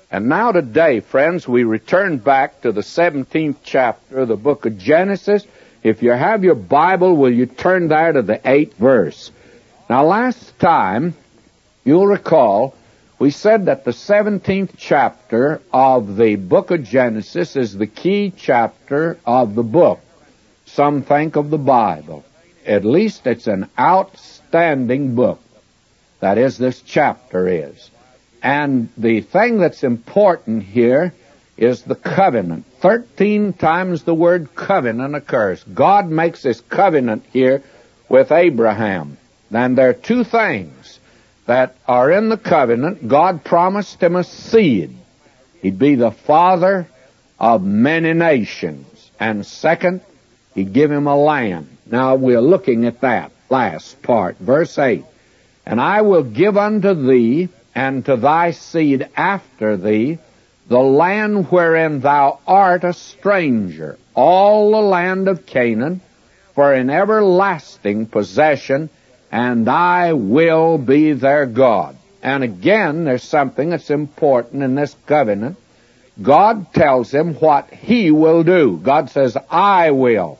And now today, friends, we return back to the 17th chapter of the book of Genesis. If you have your Bible, will you turn there to the 8th verse? Now, last time, you'll recall, we said that the 17th chapter of the book of Genesis is the key chapter of the book. Some think of the Bible. At least it's an outstanding book. That is, this chapter is. And the thing that's important here is the covenant. 13 times the word covenant occurs. God makes this covenant here with Abraham. And there are two things that are in the covenant. God promised him a seed. He'd be the father of many nations. And second, he'd give him a land. Now we're looking at that last part, verse 8. And I will give unto thee and to thy seed after thee the land wherein thou art a stranger, all the land of Canaan, for an everlasting possession, and I will be their God. And again, there's something that's important in this covenant. God tells him what he will do. God says, I will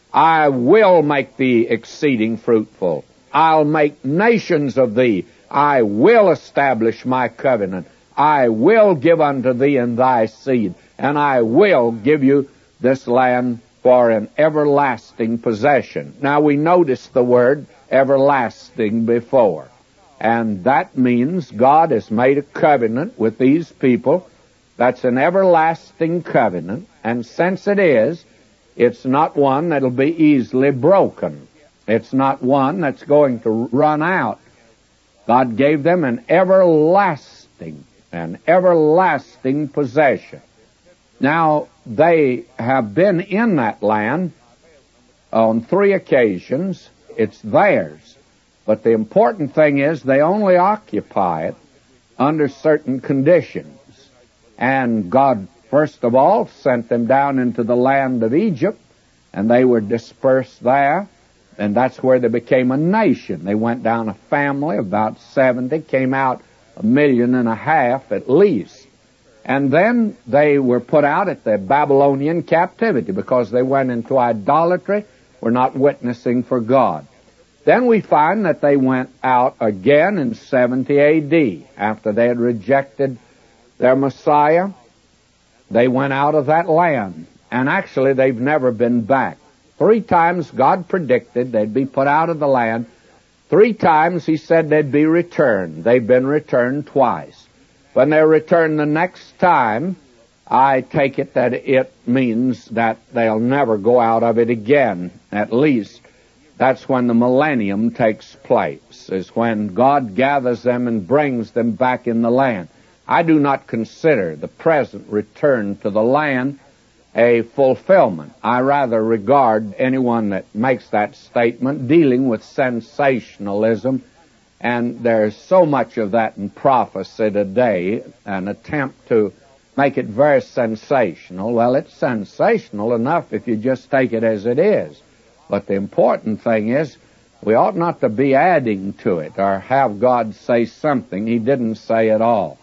make thee exceeding fruitful. I'll make nations of thee. I will establish my covenant. I will give unto thee and thy seed, and I will give you this land for an everlasting possession. Now we notice the word everlasting before, and that means God has made a covenant with these people. That's an everlasting covenant, and since it is, it's not one that'll be easily broken. It's not one that's going to run out. God gave them an everlasting possession. Now, they have been in that land on 3 occasions. It's theirs. But the important thing is they only occupy it under certain conditions. And God, first of all, sent them down into the land of Egypt, and they were dispersed there. And that's where they became a nation. They went down a family, about 70, came out 1.5 million at least. And then they were put out at the Babylonian captivity because they went into idolatry, were not witnessing for God. Then we find that they went out again in 70 A.D. After they had rejected their Messiah. They went out of that land. And actually, they've never been back. 3 times God predicted they'd be put out of the land. 3 times he said they'd be returned. They've been returned twice. When they're returned the next time, I take it that it means that they'll never go out of it again. At least that's when the millennium takes place, is when God gathers them and brings them back in the land. I do not consider the present return to the land a fulfillment. I rather regard anyone that makes that statement dealing with sensationalism, and there's so much of that in prophecy today, an attempt to make it very sensational. Well, it's sensational enough if you just take it as it is. But the important thing is we ought not to be adding to it or have God say something He didn't say at all.